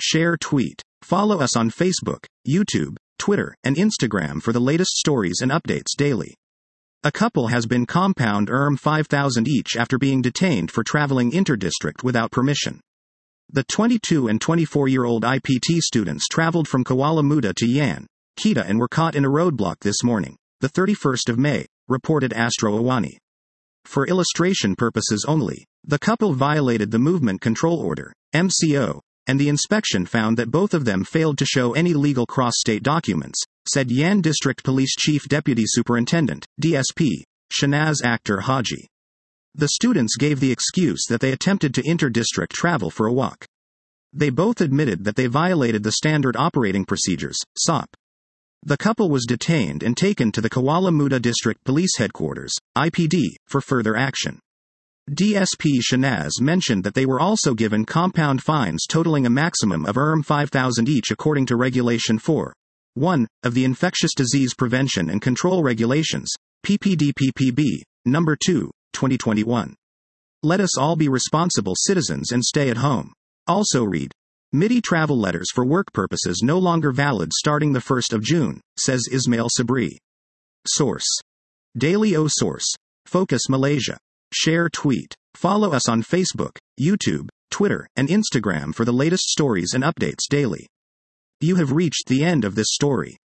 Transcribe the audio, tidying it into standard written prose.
share, tweet. Follow us on Facebook, YouTube, Twitter, and Instagram for the latest stories and updates daily. A couple has been compound $5,000 each after being detained for traveling interdistrict without permission. The 22 and 24-year-old IPT students traveled from Kuala Muda to Yan, Kedah and were caught in a roadblock this morning, the 31st of May, reported Astro Awani. For illustration purposes only, the couple violated the Movement Control Order, MCO, and the inspection found that both of them failed to show any legal cross-state documents, said Yan District Police Chief Deputy Superintendent, DSP, Shanaz Akhtar Haji. The students gave the excuse that they attempted to inter-district travel for a walk. They both admitted that they violated the Standard Operating Procedures, SOP. The couple was detained and taken to the Kuala Muda District Police Headquarters, IPD, for further action. DSP Shanaz mentioned that they were also given compound fines totaling a maximum of $5,000 each according to Regulation 4.1 of the Infectious Disease Prevention and Control Regulations, PPDPPB, No. 2, 2021. Let us all be responsible citizens and stay at home. Also read. MIDI travel letters for work purposes no longer valid starting the 1st of June, says Ismail Sabri. Source. Daily O Source. Focus Malaysia. Share, tweet. Follow us on Facebook, YouTube, Twitter, and Instagram for the latest stories and updates daily. You have reached the end of this story.